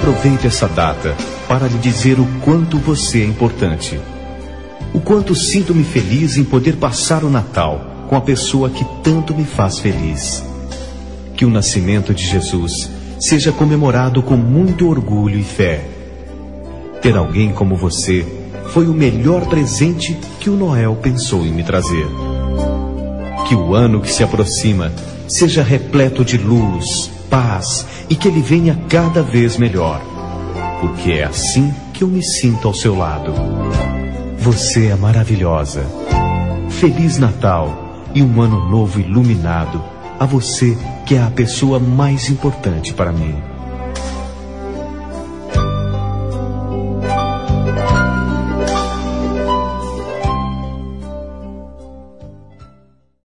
aproveito essa data para lhe dizer o quanto você é importante. O quanto sinto-me feliz em poder passar o Natal com a pessoa que tanto me faz feliz. Que o nascimento de Jesus seja comemorado com muito orgulho e fé. Ter alguém como você foi o melhor presente que o Noel pensou em me trazer. Que o ano que se aproxima seja repleto de luz, paz e que ele venha cada vez melhor. Porque é assim que eu me sinto ao seu lado. Você é maravilhosa. Feliz Natal e um ano novo iluminado a você, que é a pessoa mais importante para mim.